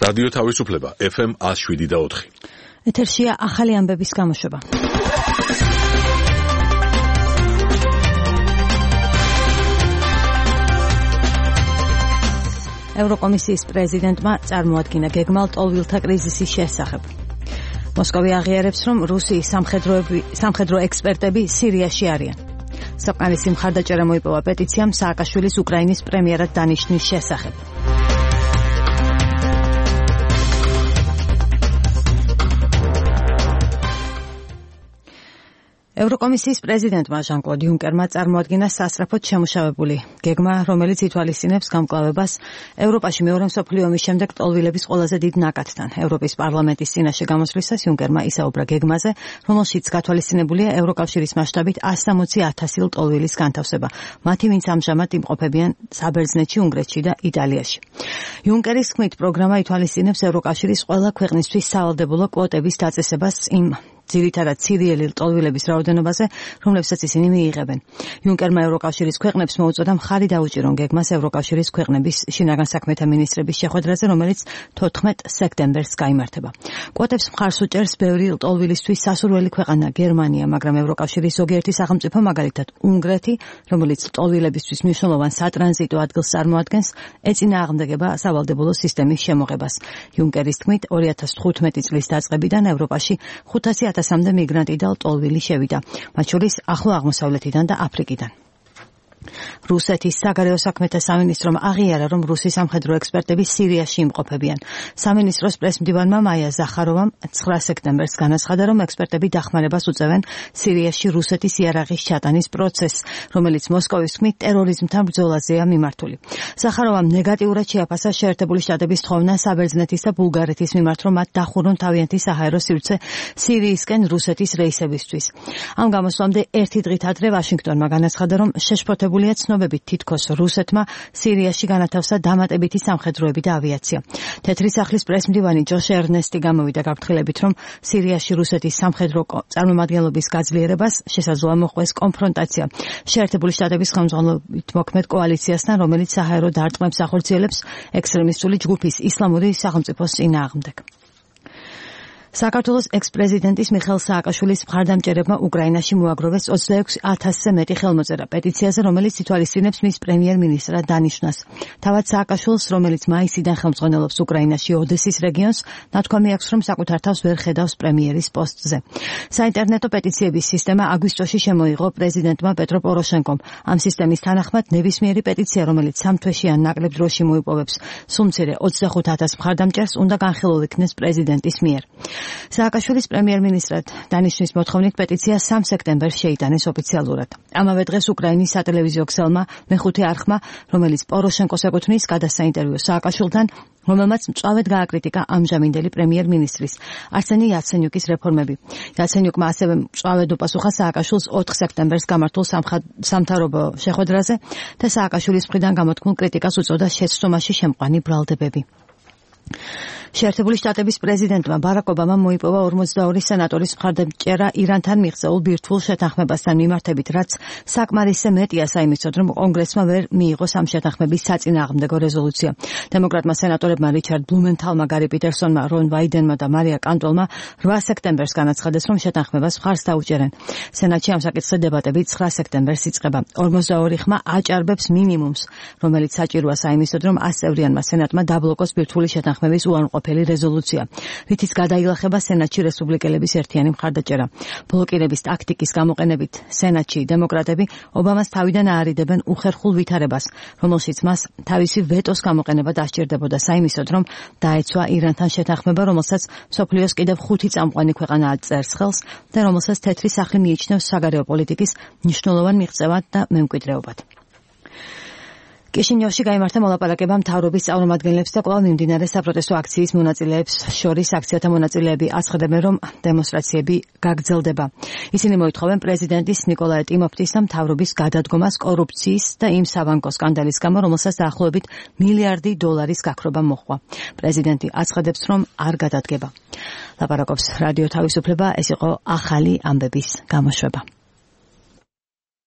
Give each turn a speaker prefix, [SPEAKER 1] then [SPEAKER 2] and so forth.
[SPEAKER 1] რადიო თავისუფლება FM 107.4.
[SPEAKER 2] ეთერშია ახალი ამბების გამოშვება. ევროკომისიის პრეზიდენტმა წარმოადგინა გეგმა ლტოლვილთა კრიზისის შესახებ. მოსკოვი აღიარებს, რომ რუსიის სამხედრო ექსპერტები სირიაში არიან. საკმარისი მხარდაჭერა მოიპოვა პეტიციამ სააკაშვილის უკრაინის პრემიერად დანიშნის შესახებ. ევროკომისიის პრეზიდენტმა ჟან-კლოდ იუნკერმა წარმოადგინა სასწრაფოდ შემუშავებული გეგმა, რომელიც ითვალისწინებს გამკლავებას ევროპაში მეორე მსოფლიო ომის შემდეგ ლტოლვილების ყველაზე დიდ ნაკადთან. ევროპის პარლამენტის წინაშე გამოსვლისას იუნკერმა ისაუბრა გეგმაზე, რომელშიც გათვალისწინებულია ევროკავშირის მასშტაბით 160,000 ლტოლვილის განთავსება. მათი, ვინც ამჟამად იმყოფებიან საბერძნეთში, უნგრეთში და იტალიაში. იუნკერის თქმით, პროგრამა ითვალისწინებს ევროკავშირის ყველა ქვეყნისთვის სავალდებულო კვოტების დაწესებას იმ ძირითადად სირიელი ლტოლვილების რაოდენობაზე, რომლებსაც ისინი მიიღებენ. იუნკერმა ევროკავშირის ქვეყნებს მოუწოდა მხარი დაუჭირონ გეგმას ევროკავშირის ქვეყნების შინაგან საქმეთა მინისტრების შეხვედრაზე, რომელიც 14 სექტემბერს გაიმართება. კვოტებს მხარს უჭერს ბევრი ლტოლვილისთვის სასურველი ქვეყანა გერმანია, მაგრამ ევროკავშირის ზოგიერთი სახელმწიფო, მაგალითად უნგრეთი, რომელიც ლტოლვილებისთვის მნიშვნელოვან სატრანზიტო ადგილს წარმოადგენს, ეწინააღმდეგება სავალდებულო სისტემის შემოღებას. იუნკერის თქმით, 2015 წლის დაწყებიდან ევროპაში 500,000-მდე მიგრანტი და ლტოლვილი შევიდა, მათ შორის ახლო აღმოსავლეთიდან და აფრიკიდან. რუსეთის საგარეო საქმეთა სამინისტრომ აღიარა, რომ რუსი სამხედრო ექსპერტები სირიაში იმყოფებიან. სამინისტროს პრესმდივანმა მაია ზახაროვამ 9 სექტემბერს განაცხადა, რომ ექსპერტები დახმარებას უწევენ სირიაში რუსეთის იარაღის ჩატანის პროცესს, რომელიც მოსკოვის თქმით ტერორიზმთან ბრძოლაზეა მიმართული. ზახაროვამ ნეგატიურად შეაფასა შეერთებული შტატების თხოვნა საბერძნეთის და ბულგარეთის მიმართ, რომ მათ დახურონ თავიანთი საჰაერო სივრცე სირიისკენ რუსეთის რეისებისთვის. ამ გამოსვლამდე ერთი დღით ადრე ვაშინგტონმა განაცხადა, რომ შეშფოთებული ცნობებით თითქოს რუსეთმა სირიაში განათავსა დამატებითი სამხედროები და ავიაცია. თეთრი სახლის პრესმდივანი ჯოშ ერნესტი გამოვიდა გაფრთხილებით, რომ სირიაში რუსეთის სამხედრო წარმომადგენლობის გაძლიერებას შესაძლოა მოჰყვეს კონფრონტაცია შეერთებული შტატების ხელმძღვანელობით მოქმედ კოალიციასთან, რომელიც საჰაერო დარტყმებს ახორციელებს ექსტრემისტული ჯგუფის ისლამური სახელმწიფოს წინააღმდეგ. საქართველოს ექს-პრეზიდენტის მიხეილ სააკაშვილის მხარდამჭერებმა უკრაინაში მოაგროვეს 26,000-ზე მეტი ხელმოწერა პეტიციაზე, რომელიც ითვალისწინებს მის პრემიერ-მინისტრად დანიშვნას. თავად სააკაშვილს, რომელიც მაისიდან ხელმძღვანელობს უკრაინაში ოდესის რეგიონს, ნათქვამი აქვს, რომ საკუთარ თავს ვერ ხედავს პრემიერის პოსტზე. საინტერნეტო პეტიციების სისტემა აგვისტოში შემოიღო პრეზიდენტმა პეტრო პოროშენკომ. ამ სისტემის თანახმად ნებისმიერი პეტიცია, რომელიც 3 თვეში ან ნაკლებ დროში მოიპოვებს სულ მცირე 25,000 მხარდამჭერს, უნდა განხილულ იქნეს პრეზიდენტის მიერ. სააკაშვილის პრემიერ-მინისტრად დანიშნის მოთხოვნით პეტიცია 3 სექტემბერს შეიტანეს ოფიციალურად. ამავე დღეს უკრაინის სატელევიზიო ქსელმა მეხუთე არხმა, რომელიც პოროშენკოს ეკუთვნის, გადასცა ინტერვიუ სააკაშვილთან, რომელმაც მწვავედ გააკრიტიკა ამჟამინდელი პრემიერ-მინისტრის არსენი იაცენიუკის რეფორმები. იაცენიუკმა ასევე მწვავედ უპასუხა სააკაშვილს 4 სექტემბერს გამართულ სამთავრობო შეხვედრაზე და სააკაშვილის მხრიდან გამოთქმულ კრიტიკას უწოდა შეცდომაში შემყვანი ბრალდებები. შეერთებული შტატების პრეზიდენტმა ბარაკ ობამამ მოიპოვა 42 სენატორის მხარდამჭერა ირანთან მიღწეულ ბირთვულ შეთანხმებასთან მიმართებით, რაც საკმარისზე მეტია საიმისოდ, რომ კონგრესმა ვერ მიიღოს ამ შეთანხმების საწინააღმდეგო რეზოლუცია. დემოკრატმა სენატორებმა რიჩარდ ბლუმენთალმა, გარი პიტერსონმა, რონ ვაიდენმა და მარია კანტოლმა 8 სექტემბერს განაცხადეს, რომ შეთანხმებას მხარს დაუჭერენ. სენატში ამ საკითხზე დებატები 9 სექტემბერს იწყება. 42 ხმა აჭარბებს მინიმუმს, რომელიც საჭიროა საიმისოდ, რომ 100 წევრიანმა სენატმა დაბლოკოს ბირთვული შეთანხმების უარყოფელი რეზოლუცია, რითიც გადაილახება სენატში რესპუბლიკელების ერთიანი მხარდაჭერა. ბლოკირების ტაქტიკის გამოყენებით სენატში დემოკრატები ობამას თავიდან აარიდებენ უხერხულ ვითარებას, რომელშიც მას თავისი ვეტოს გამოყენება დასჭირდებოდა საიმისოდ, რომ დაეცვა ირანთან შეთანხმება, რომელსაც მსოფლიოს კიდევ 5 წამყვანი ქვეყანა აწერს ხელს და რომელსაც თეთრი სახლი მიიჩნევს საგარეო პოლიტიკის მნიშვნელოვან მიღწევად და მემკვიდრეობად. კიშინიოვში გაიმართა მოლაპარაკება მთავრობის წარმომადგენლებს და კვლავ მიმდინარე საპროტესტო აქციის მონაწილეებს შორის. აქციათა მონაწილეები აცხადებენ, რომ დემონსტრაციები გაგრძელდება. ისინი მოითხოვენ პრეზიდენტის ნიკოლაი ტიმოფტის და მთავრობის გადადგომას კორუფციის და იმ სავანკო სკანდალის გამო, რომელსაც დაახლოებით $1 მილიარდი გაქრობა მოჰყვა. პრეზიდენტი აცხადებს, რომ არ გადადგება. ლაპარაკობს რადიო თავისუფლება, ეს იყო ახალი ამბების გამოშვება.